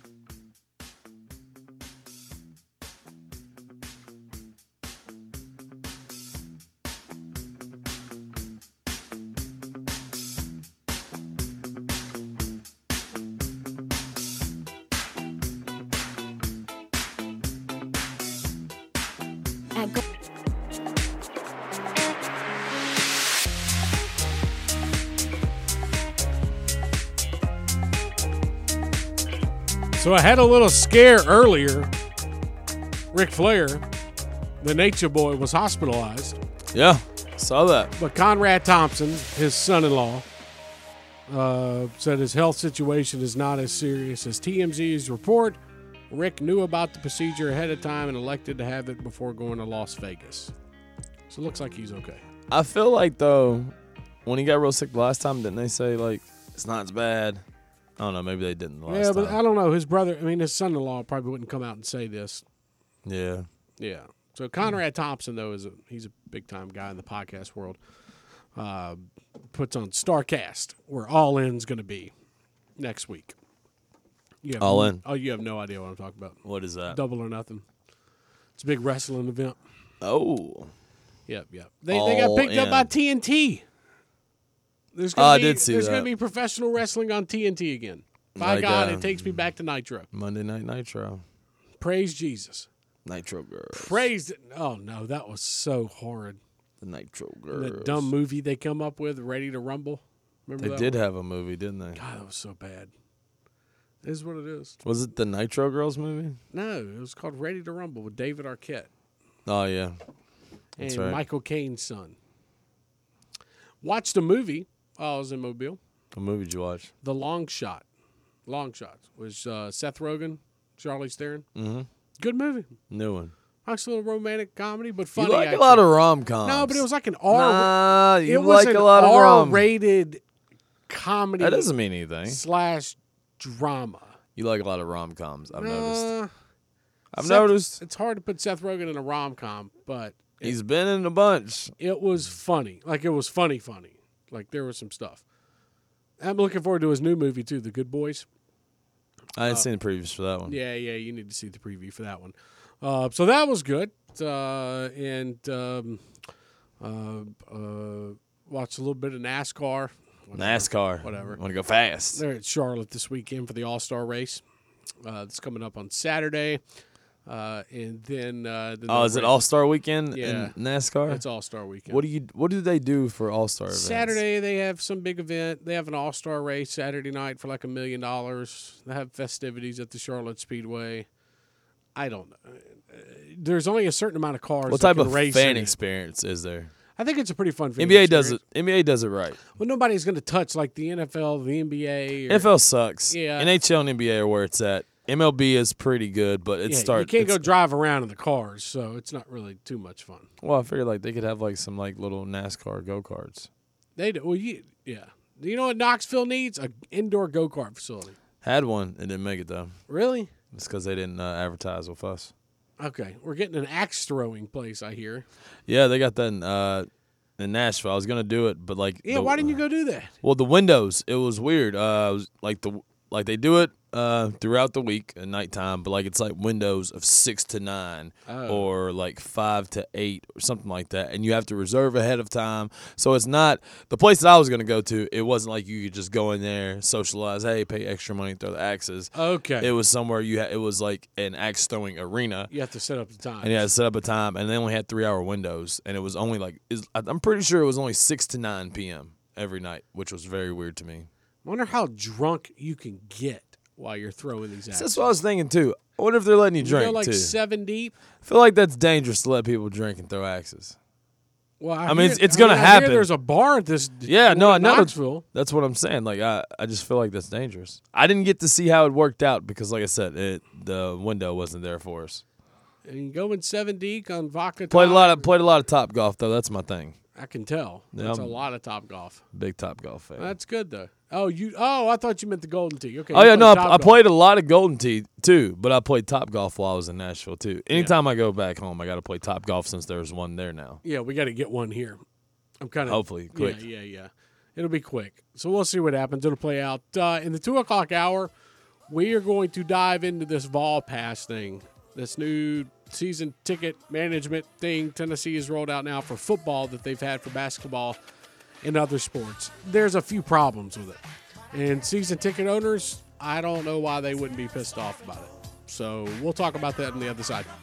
So I had a little scare earlier. Ric Flair, the Nature Boy, was hospitalized. Yeah, saw that. But Conrad Thompson, his son-in-law, uh, said his health situation is not as serious as T M Z's report. Rick knew about the procedure ahead of time and elected to have it before going to Las Vegas. So it looks like he's okay. I feel like, though, when he got real sick the last time, didn't they say, like, it's not as bad? I don't know. Maybe they didn't the last Yeah, but time. I don't know. His brother, I mean, his son-in-law probably wouldn't come out and say this. Yeah. Yeah. So Conrad Thompson, though, is a he's a big-time guy in the podcast world. Uh, puts on StarCast, where All In's going to be next week. You have, All In. Oh, you have no idea what I'm talking about. What is that? Double or Nothing. It's a big wrestling event. Oh. Yep, yep. They they got All picked up In. by T N T. There's Oh, gonna I be, did see There's that. going to be professional wrestling on T N T again. By Like, God, uh, it takes me back to Nitro. Monday Night Nitro. Praise Jesus. Nitro Girls. Praise it. Oh, no, that was so horrid. The Nitro The Girls. dumb movie they come up with, Ready to Rumble. Remember They that did one? have a movie, didn't they? God, that was so bad. It is what it is. Was it the Nitro Girls movie? No, it was called Ready to Rumble with David Arquette. Oh, yeah. That's and right. Michael Caine's son. Watched a movie while I was in Mobile. What movie did you watch? The Long Shot. Long Shot was uh, Seth Rogen, Charlize Theron. Mm-hmm. Good movie. New one. Nice little romantic comedy, but funny. You like actually. a lot of rom-coms. No, but it was like an R. Nah, you it was like an a lot of rom. R-rated comedy. That doesn't mean anything. Slash drama. You like a lot of rom-coms, I've noticed. Uh, I've Seth- noticed. It's hard to put Seth Rogen in a rom-com, but it, He's been in a bunch. it was funny. Like, it was funny, funny. Like, there was some stuff. I'm looking forward to his new movie, too, The Good Boys. I hadn't Uh, seen the previews for that one. Yeah, yeah, you need to see the preview for that one. Uh, so that was good. Uh, and um, uh, uh, watched a little bit of NASCAR. Whatever. NASCAR. Whatever. Want to go fast. They're at Charlotte this weekend for the All-Star race. Uh, it's coming up on Saturday. Uh, and then, uh, then Oh, the is it race- All-Star Weekend Yeah. in NASCAR? It's All-Star Weekend. What do you? What do they do for All-Star events? Saturday, they have some big event. They have an all-star race Saturday night for like a million dollars. They have festivities at the Charlotte Speedway. I don't know. Uh, There's only a certain amount of cars. What that type can of race fan in it. experience is there? I think it's a pretty fun fan N B A experience. does it. N B A does it right. Well, nobody's going to touch like the N F L, the N B A. Or, N F L sucks. Yeah. N H L and N B A are where it's at. M L B is pretty good, but it yeah, starts. you can't go drive around in the cars, so it's not really too much fun. Well, I figured like they could have like some like little NASCAR go karts. They do. Well, you, yeah. You know what Knoxville needs? An indoor go kart facility. Had one, it didn't make it though. Really? It's because they didn't uh, advertise with us. Okay, we're getting an axe throwing place, I hear. Yeah, they got that in, uh, in Nashville. I was gonna do it, but like Yeah, the- why didn't you go do that? Well, the windows, it was weird. Uh, it was like the like they do it uh, throughout the week at nighttime, but like it's like windows of six to nine Oh. or like five to eight or something like that, and you have to reserve ahead of time. So it's not the place that I was gonna go to. It wasn't like you could just go in there, socialize, hey, pay extra money, throw the axes. Okay. It was somewhere you had. It was like an axe throwing arena. You have to set up the time. And you had to set up a time, and they only had three hour windows, and it was only like is- I'm pretty sure it was only six to nine p.m. every night, which was very weird to me. Wonder how drunk you can get while you're throwing these axes. That's what I was thinking too. I wonder if they're letting you You drink go like too. seven deep. I feel like that's dangerous to let people drink and throw axes. Well, I, I mean, hear- it's- it's I mean, gonna I hear happen. There's a bar at this. Yeah, one no, I in know. Knoxville. That's what I'm saying. Like, I, I just feel like that's dangerous. I didn't get to see how it worked out because, like I said, it the window wasn't there for us. And you go in seven deep on vodka. Played a Top. lot of played a lot of Top Golf though. That's my thing. I can tell. Yeah, That's a I'm- lot of Top Golf. Big Top Golf fan. That's good though. Oh, you. Oh, I thought you meant the Golden Tee. Okay. Oh you yeah, no, played I, I Topgolf. played a lot of Golden Tee too, but I played Top Golf while I was in Nashville too. Anytime I go back home, I got to play Top Golf since there's one there now. Yeah, we got to get one here. I'm kind of Hopefully, quick. Yeah, yeah, yeah. It'll be quick. So we'll see what happens. It'll play out uh, in the two o'clock hour. We are going to dive into this Vol Pass thing, this new season ticket management thing Tennessee has rolled out now for football that they've had for basketball and other sports. There's a few problems with it, and season ticket owners, I don't know why they wouldn't be pissed off about it. So we'll talk about that on the other side.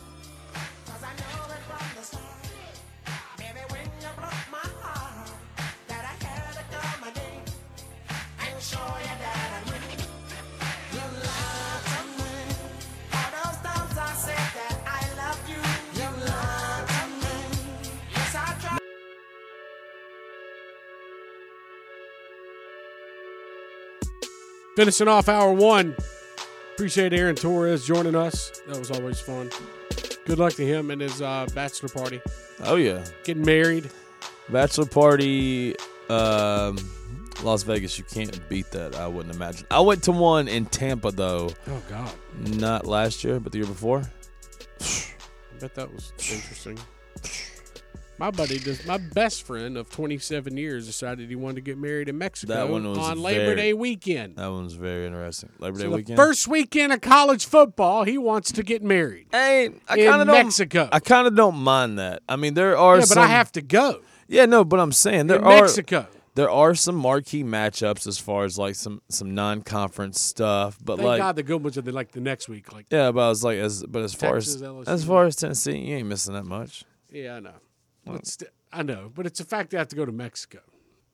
Finishing off hour one. Appreciate Aaron Torres joining us. That was always fun. Good luck to him and his uh, bachelor party. Oh yeah, Getting married. bachelor party, um, Las Vegas. You can't beat that. I wouldn't imagine. I went to one in Tampa though. Oh, God. Not last year, but the year before. I bet that was interesting. My buddy, does, my best friend of twenty-seven years, decided he wanted to get married in Mexico That one was on Labor very- Day weekend. That one's very interesting. Labor Day So the weekend. first weekend of college football, he wants to get married. Hey, I in kind of don't. Mexico. I kind of don't mind that. I mean, there are Yeah, but some. I have to go. Yeah, no, but I'm saying there in are Mexico. there are some marquee matchups as far as like some some non-conference stuff, but Thank like God the good ones are the, like the next week. Like, yeah, but I was like as but as far Texas, as L S as U. far as Tennessee, you ain't missing that much. yeah, I know. But sti- I know, but it's a fact they have to go to Mexico.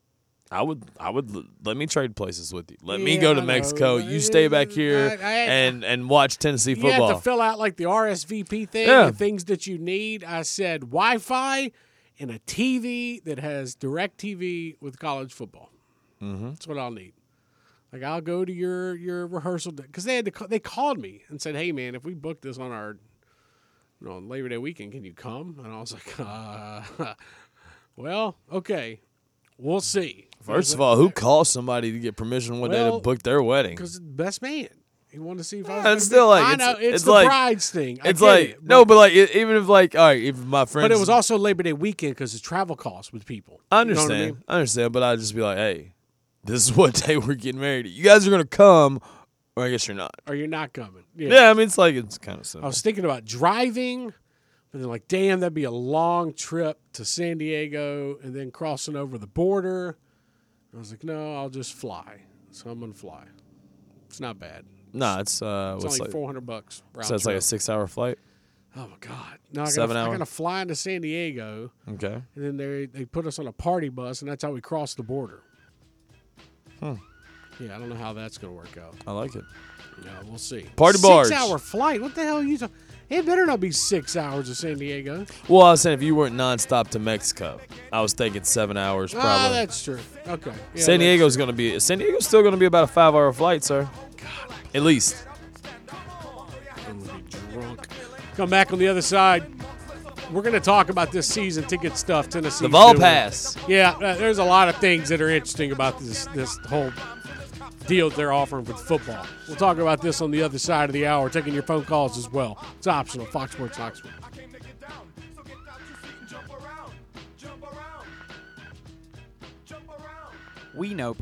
I would, I would let me trade places with you. Let Yeah, me go to I know. Mexico. You stay back here I- I- and and watch Tennessee You football. have to fill out like the R S V P thing Yeah. and things that you need. I said Wi-Fi and a T V that has direct T V with college football. Mm-hmm. That's what I'll need. Like I'll go to your your rehearsal because they had to ca- they called me and said, "Hey man, if we book this on our you know, on Labor Day weekend, can you come?" And I was like, uh, "Well, okay, we'll see." First of all, who calls somebody to get permission one day Well, to book their wedding? Because best man. He wanted to see if I was. Yeah, gonna it's still be- like I it's, know it's, it's the like, bride's thing. I It's get like it, no, but like it, even if like all right, if my friends, But it was also Labor Day weekend because it's travel costs with people. I You know what understand, I mean? I understand, but I'd just be like, hey, this is what day we're getting married. You guys are gonna come, or I guess you're not. Or you're not coming. Yeah. Yeah, I mean it's like it's kind of I simple. was thinking about driving, but then like, damn, that'd be a long trip to San Diego and then crossing over the border. I was like, no, I'll just fly. So I'm gonna fly. It's not bad. Nah, it's uh, It's what's only like four hundred bucks. So it's like a six-hour flight. Oh my god! No, I gotta, Seven I hour? gotta fly into San Diego. Okay. And then they they put us on a party bus, and that's how we crossed the border. Hmm. Yeah, I don't know how that's gonna work out. I like it. Yeah, we'll see. Party barge. Six-hour flight. What the hell are you talking? It better not be six hours to San Diego. Well, I was saying if you weren't nonstop to Mexico, I was thinking seven hours probably. Ah, that's true. Okay. Yeah, San that's Diego's going to be San Diego's still going to be about a five-hour flight, sir. God, at least. I'm gonna be drunk. Come back on the other side. We're going to talk about this season ticket stuff. Tennessee. The Vol Pass. Yeah, uh, there's a lot of things that are interesting about this this whole deal they're offering with football. We'll talk about this on the other side of the hour, taking your phone calls as well. It's optional. Fox Sports Knoxville. We know